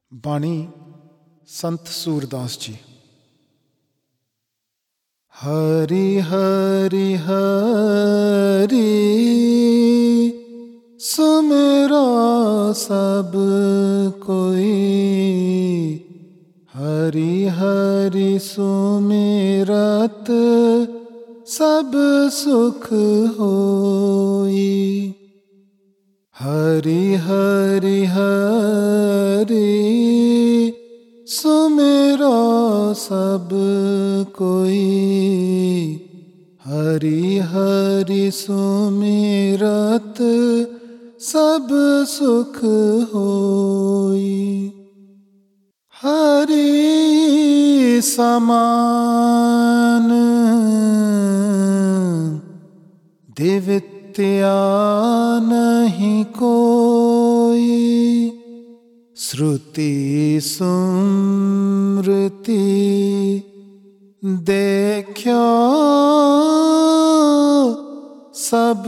बाणी संत सूरदास जी। हरि हरि हरि सुमेरा सब कोई, हरि हरि सुमिरत सब सुख होई। हरि हरि हरि सुमेरा सब कोई, हरि हरि सुमिरत सब सुख होई। हरि समान दिव्या नहीं कोई, श्रुति सुमृति देख्यो सब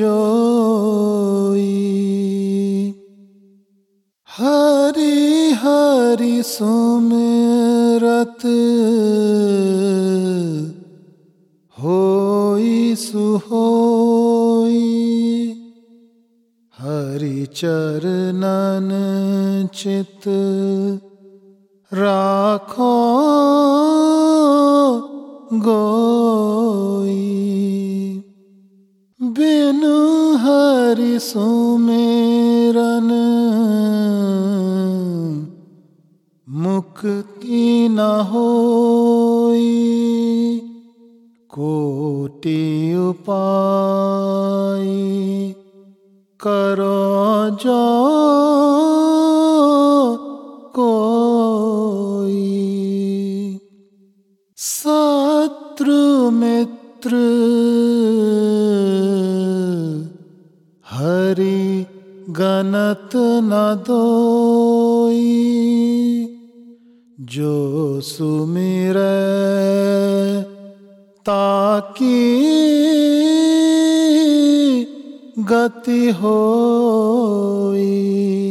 जोई। हरि हरि सुमिरत होई सुहोई, हरि चरणन चित राखो गोई। बिनु हरि सुमिरन मुक्ति न होई, कोटि उपाय करो जो कोई। शत्रु मित्र हरि गणत न दोई, जो सुमिरै ताकी गति होई।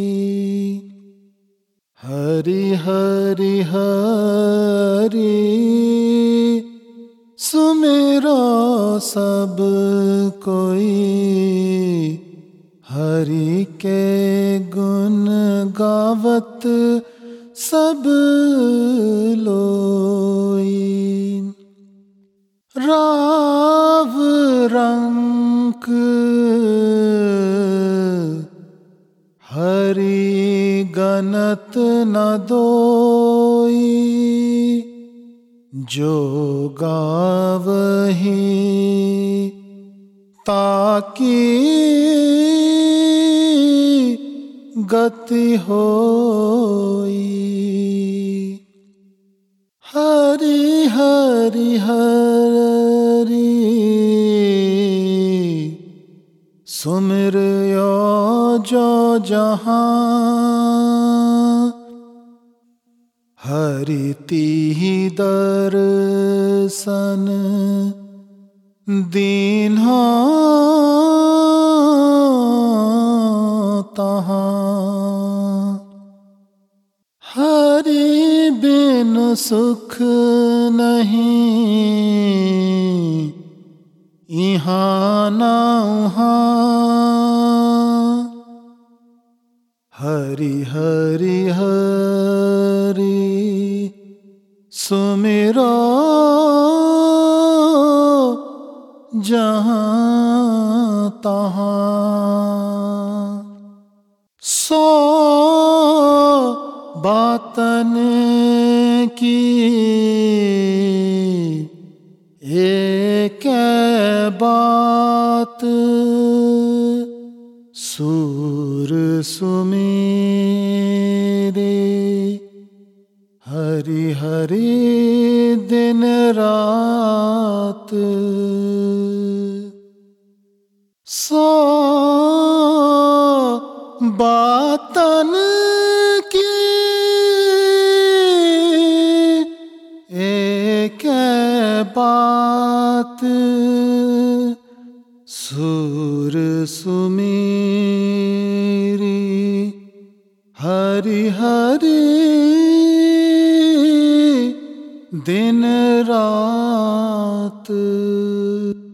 हरि हरि हरि सुमेरा सब कोई, हरि के गुण गावत सब लोई। राव रंक हरि गणत न दोई, जो गावही ताकी गति होई। हरि हरि हरि सुमिर्यो जो जहाँ, हरि तिहि दर्शन दीन्हा तहाँ। हरि बिन सुख नहीं यहाँ ना वहाँ, हरि हरि हरि सुमिरो जहाँ तहाँ। सो बातन की एक बात, सूर सुमेरे हरि हरि दिन रात। सो बातन की एक बात, सूर सुमेरी हरि हरि दिन रात।